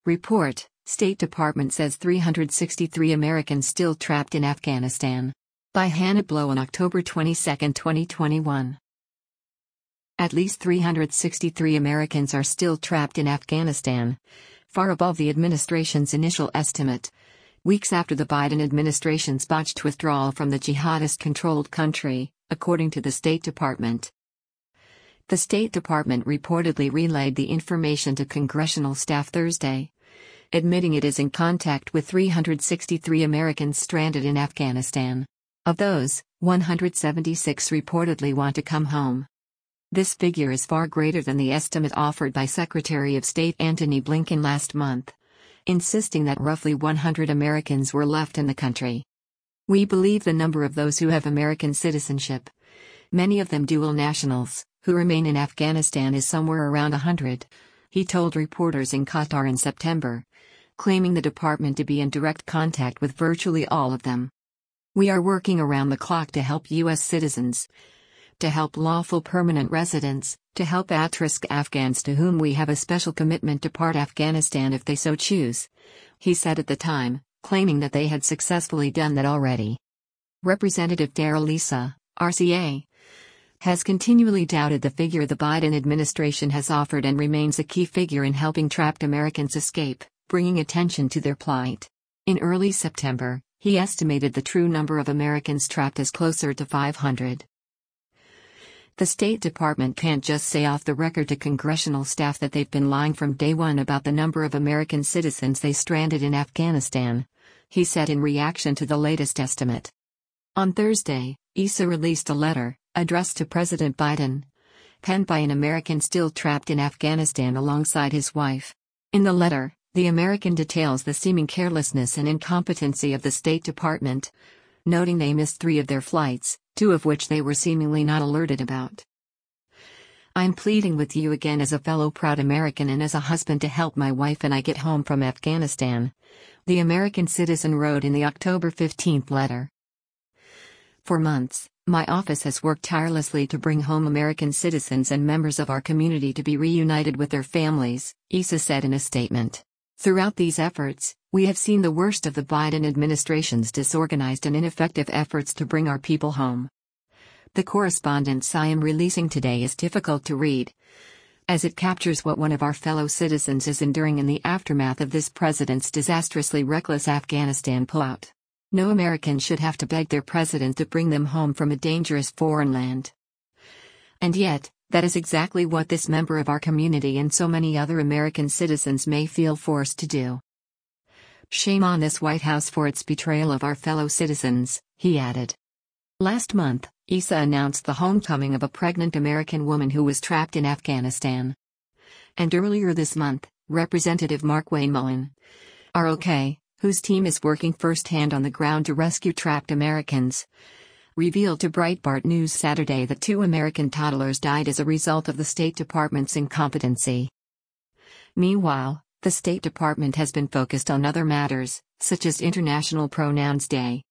Report: State Department says 363 Americans still trapped in Afghanistan. By Hannah Blow on October 22, 2021. At least 363 Americans are still trapped in Afghanistan, far above the administration's initial estimate, weeks after the Biden administration's botched withdrawal from the jihadist-controlled country, according to the State Department. The State Department reportedly relayed the information to congressional staff Thursday, admitting it is in contact with 363 Americans stranded in Afghanistan. Of those, 176 reportedly want to come home. This figure is far greater than the estimate offered by Secretary of State Antony Blinken last month, insisting that roughly 100 Americans were left in the country. We believe the number of those who have American citizenship, many of them dual nationals, who remain in Afghanistan is somewhere around 100, he told reporters in Qatar in September, claiming the department to be in direct contact with virtually all of them. We are working around the clock to help U.S. citizens, to help lawful permanent residents, to help at-risk Afghans to whom we have a special commitment to depart Afghanistan if they so choose, he said at the time, claiming that they had successfully done that already. Representative Darrell Issa, RCA, has continually doubted the figure the Biden administration has offered and remains a key figure in helping trapped Americans escape, bringing attention to their plight. In early September, he estimated the true number of Americans trapped as closer to 500. The State Department can't just say off the record to congressional staff that they've been lying from day one about the number of American citizens they stranded in Afghanistan, he said in reaction to the latest estimate. On Thursday, Issa released a letter, addressed to President Biden, penned by an American still trapped in Afghanistan alongside his wife. In the letter, the American details the seeming carelessness and incompetency of the State Department, noting they missed 3 of their flights, 2 of which they were seemingly not alerted about. I'm pleading with you again as a fellow proud American and as a husband to help my wife and I get home from Afghanistan, the American citizen wrote in the October 15 letter. For months, my office has worked tirelessly to bring home American citizens and members of our community to be reunited with their families, Issa said in a statement. Throughout these efforts, we have seen the worst of the Biden administration's disorganized and ineffective efforts to bring our people home. The correspondence I am releasing today is difficult to read, as it captures what one of our fellow citizens is enduring in the aftermath of this president's disastrously reckless Afghanistan pullout. No American should have to beg their president to bring them home from a dangerous foreign land. And yet, that is exactly what this member of our community and so many other American citizens may feel forced to do. Shame on this White House for its betrayal of our fellow citizens, he added. Last month, Issa announced the homecoming of a pregnant American woman who was trapped in Afghanistan. And earlier this month, Representative Markwayne Mullin, ROK, whose team is working firsthand on the ground to rescue trapped Americans, revealed to Breitbart News Saturday that 2 American toddlers died as a result of the State Department's incompetency. Meanwhile, the State Department has been focused on other matters, such as International Pronouns Day,